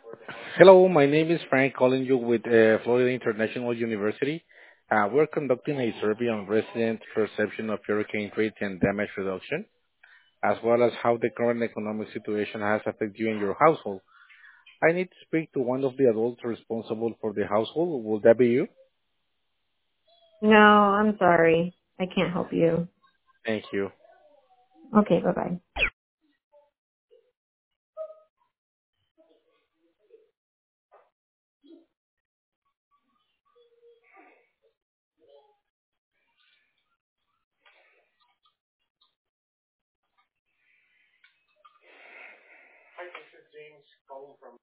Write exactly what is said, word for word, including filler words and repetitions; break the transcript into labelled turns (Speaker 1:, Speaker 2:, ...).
Speaker 1: Hello, my name is Frank, calling you with uh, Florida International University. Uh, we're conducting a survey on resident perception of hurricane threat and damage reduction, as well as how the current economic situation has affected you and your household. I need to speak to one of the adults responsible for the household. Will that be you?
Speaker 2: No, I'm sorry. I can't help you.
Speaker 1: Thank you.
Speaker 2: Okay, bye-bye.